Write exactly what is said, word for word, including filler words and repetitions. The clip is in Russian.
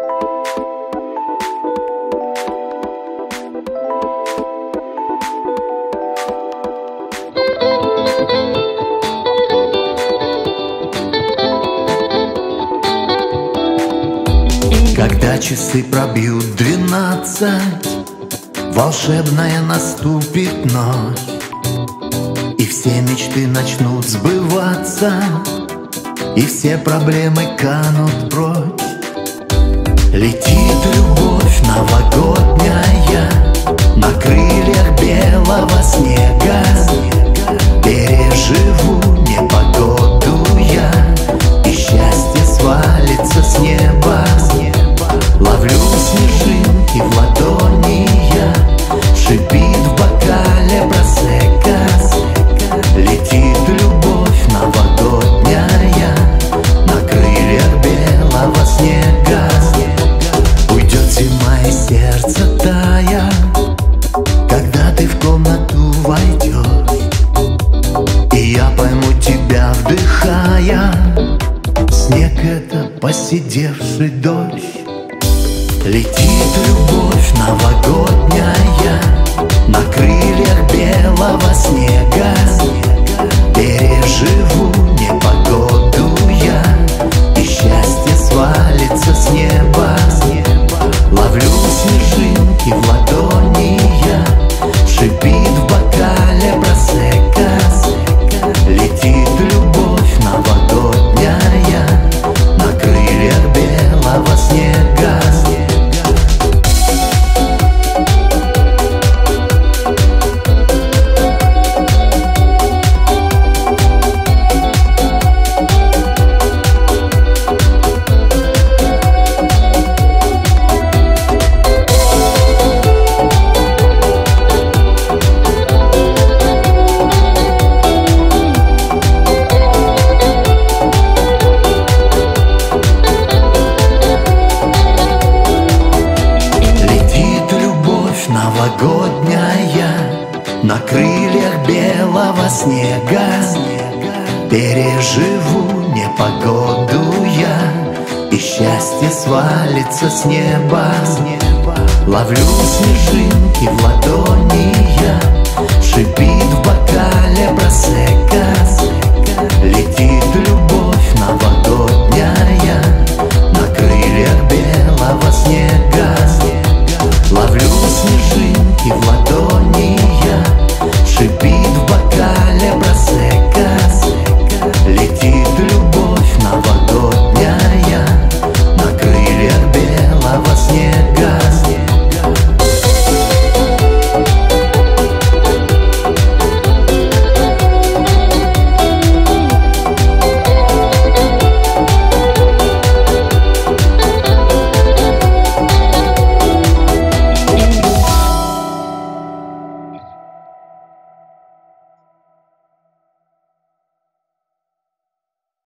Когда часы пробьют двенадцать, волшебная наступит ночь, и все мечты начнут сбываться, и все проблемы канут прочь. Летит любовь новогодняя на крыльях белого снега. Переживу непогоду я, и счастье свалится с неба. Ловлю снежинки в ладони я, шипит в бокале просека. Летит любовь новогодняя на крыльях белого снега. Уйдет зима и сердце тая, когда ты в комнату войдешь, и я пойму тебя, вдыхая. Снег — это поседевший дождь. Летит любовь новогодняя на крыльях белого снега. Переживу непогоду я, и счастье свалится с неба. Ловлю снежинки в ладони я, шипит в бокале просека. Летит любовь новогодняя на крыльях белого снега. Новогодняя на крыльях белого снега. Переживу непогоду я, и счастье свалится с неба. Ловлю снежинки в ладони я, шипит в бокале просека. Летит любовь новогодняя